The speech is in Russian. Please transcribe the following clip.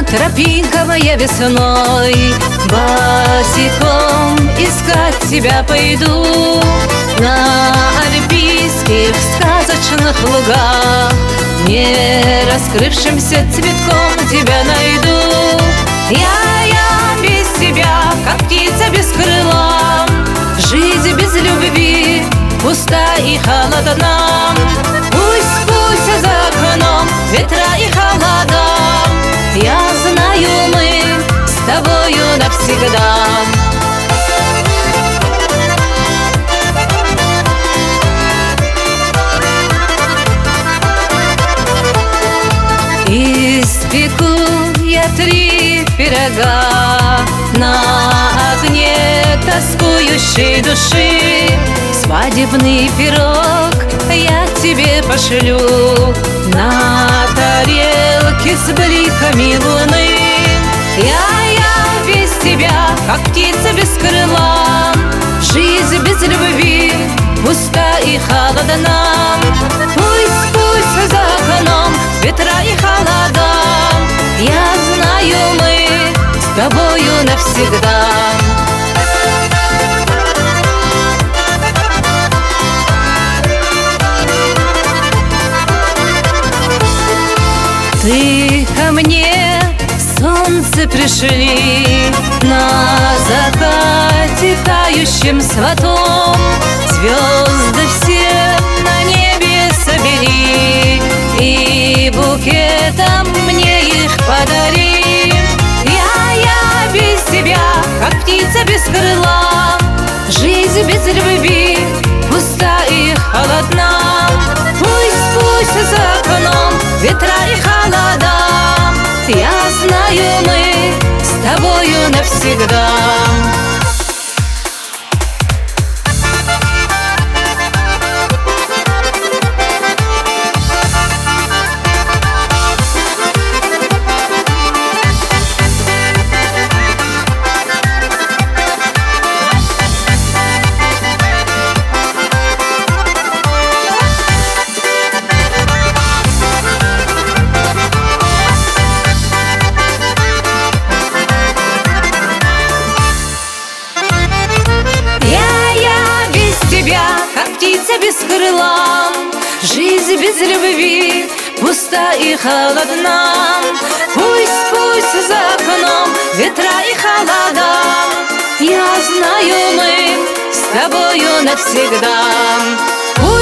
Тропинка моя весной, босиком искать тебя пойду. На альпийских сказочных лугах не раскрывшимся цветком тебя найду. Я без тебя, как птица без крыла. Жизнь без любви пуста и холодна. Пусть за окном ветра и холода, я знаю, мы с тобою навсегда. Испеку я 3 пирога на огне тоскующей души. Свадебный пирог я тебе пошлю на тарелке с бликами луны. Я без тебя, как птица без крыла. Жизнь без любви пуста и холодна. Пусть за окном ветра и холода, я знаю, мы с тобою навсегда. Ты ко мне, солнце, пришли на закате тающим сватом. Звезды все на небе собери и букетом мне их подари. Я без тебя, как птица без крыла. Жизнь без любви пуста и холодна. Пусть за окном ветра и холода, я знаю, мы с тобою навсегда. Птица без крыла, жизнь без любви пуста и холодна. Пусть за окном ветра и холода, я знаю, мы с тобою навсегда.